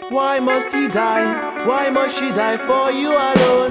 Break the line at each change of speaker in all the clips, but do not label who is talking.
Why must he die? Why must she die for you alone?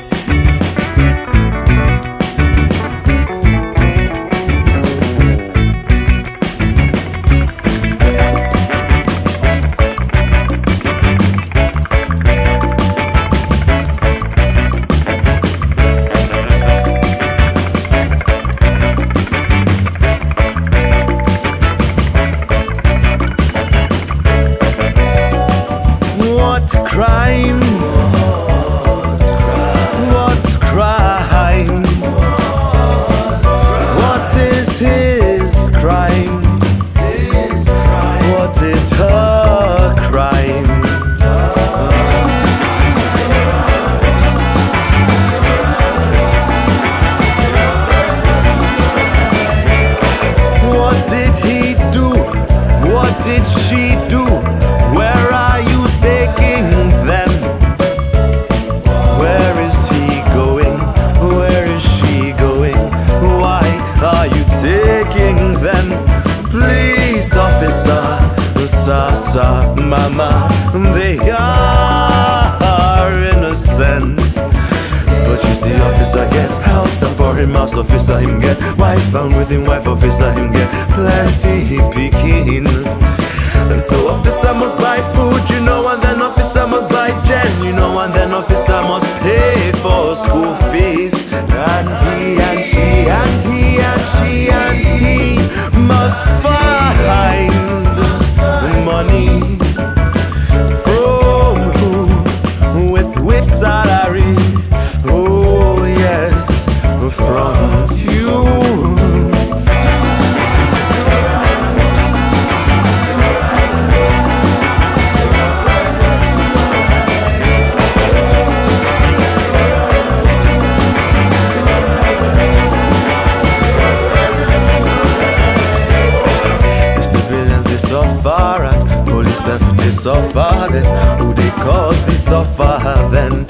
Did she do? Where are you taking them? Where is he going? Where is she going? Why are you taking them? Please, officer, sir, mama, they are innocent. But you see, officer get house and for him house, officer him get wife found with him wife, officer him get plenty picking. And so officer must buy food, you know, and then officer must buy gen, you know, and then officer must pay for school fees. And he and she and he and she and he must find money from who, with which salary. Oh yes, from you. Suffer and police have they suffer then who they cause they suffer then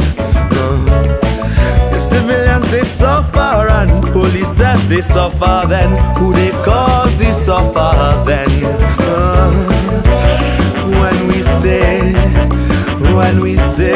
if civilians they suffer and police have they suffer then who they cause they suffer then when we say